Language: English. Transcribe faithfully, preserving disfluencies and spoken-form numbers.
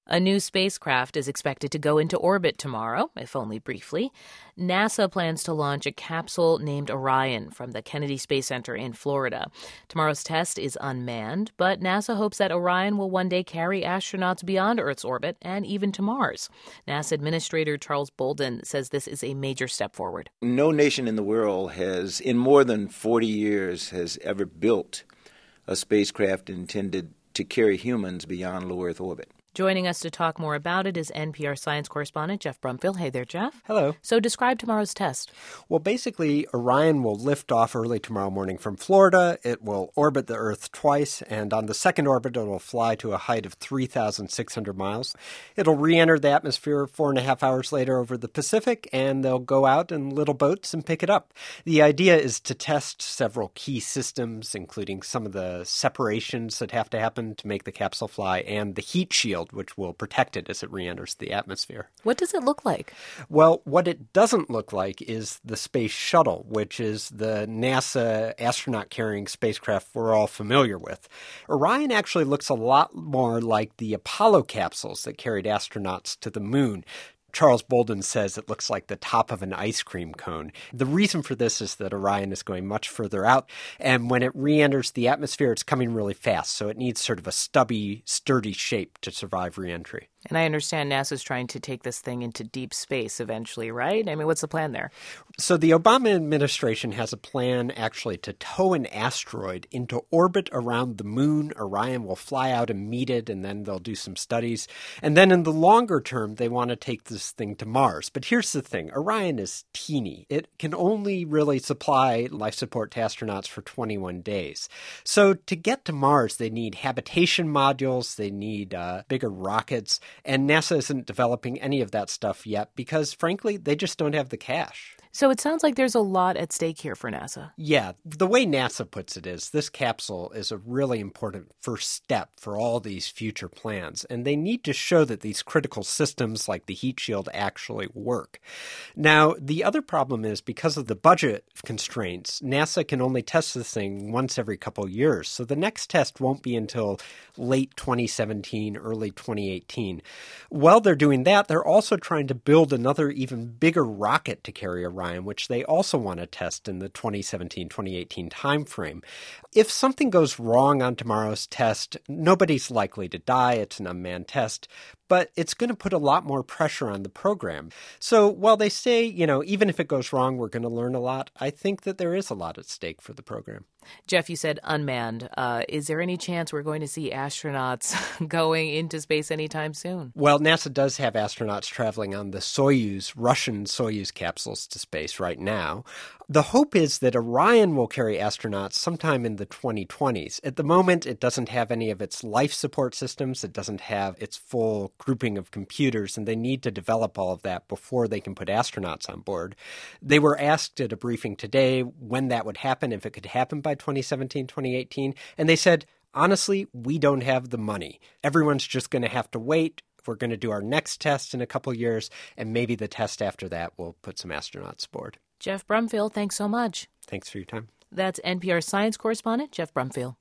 A new spacecraft is expected to go into orbit tomorrow, if only briefly. NASA plans to launch a capsule named Orion from the Kennedy Space Center in Florida. Tomorrow's test is unmanned, but NASA hopes that Orion will one day carry astronauts beyond Earth's orbit and even to Mars. NASA Administrator Charles Bolden says this is a major step forward. No nation in the world has, in more than forty years, has ever built a spacecraft intended to carry humans beyond low Earth orbit. Joining us to talk more about it is N P R science correspondent Jeff Brumfiel. Hey there, Jeff. Hello. So describe tomorrow's test. Well, basically, Orion will lift off early tomorrow morning from Florida. It will orbit the Earth twice, and on the second orbit, it will fly to a height of three thousand six hundred miles. It'll re-enter the atmosphere four and a half hours later over the Pacific, and they'll go out in little boats and pick it up. The idea is to test several key systems, including some of the separations that have to happen to make the capsule fly, and the heat shield, which will protect it as it re-enters the atmosphere. What does it look like? Well, what it doesn't look like is the Space Shuttle, which is the NASA astronaut-carrying spacecraft we're all familiar with. Orion actually looks a lot more like the Apollo capsules that carried astronauts to the moon. Charles Bolden says it looks like the top of an ice cream cone. The reason for this is that Orion is going much further out, and when it re-enters the atmosphere, it's coming really fast, so it needs sort of a stubby, sturdy shape to survive re-entry. And I understand NASA's trying to take this thing into deep space eventually, right? I mean, what's the plan there? So the Obama administration has a plan actually to tow an asteroid into orbit around the moon. Orion will fly out and meet it, and then they'll do some studies. And then in the longer term, they want to take this thing to Mars. But here's the thing. Orion is teeny. It can only really supply life support to astronauts for twenty-one days. So to get to Mars, they need habitation modules. They need uh, bigger rockets. And NASA isn't developing any of that stuff yet because, frankly, they just don't have the cash. So it sounds like there's a lot at stake here for NASA. Yeah. The way NASA puts it is this capsule is a really important first step for all these future plans, and they need to show that these critical systems like the heat shield actually work. Now, the other problem is because of the budget constraints, NASA can only test this thing once every couple years, so the next test won't be until late twenty seventeen, early twenty eighteen. While they're doing that, they're also trying to build another even bigger rocket to carry around, Orion, which they also want to test in the twenty seventeen twenty eighteen timeframe. If something goes wrong on tomorrow's test, nobody's likely to die. It's an unmanned test, but it's going to put a lot more pressure on the program. So while they say, you know, even if it goes wrong, we're going to learn a lot, I think that there is a lot at stake for the program. Jeff, you said unmanned. Uh, is there any chance we're going to see astronauts going into space anytime soon? Well, NASA does have astronauts traveling on the Soyuz, Russian Soyuz capsules to space right now. The hope is that Orion will carry astronauts sometime in the twenty twenties. At the moment, it doesn't have any of its life support systems. It doesn't have its full grouping of computers, and they need to develop all of that before they can put astronauts on board. They were asked at a briefing today when that would happen, if it could happen by twenty seventeen, twenty eighteen, and they said, honestly, we don't have the money. Everyone's just going to have to wait. We're going to do our next test in a couple years, and maybe the test after that will put some astronauts aboard. Jeff Brumfiel, thanks so much. Thanks for your time. That's N P R science correspondent Jeff Brumfiel.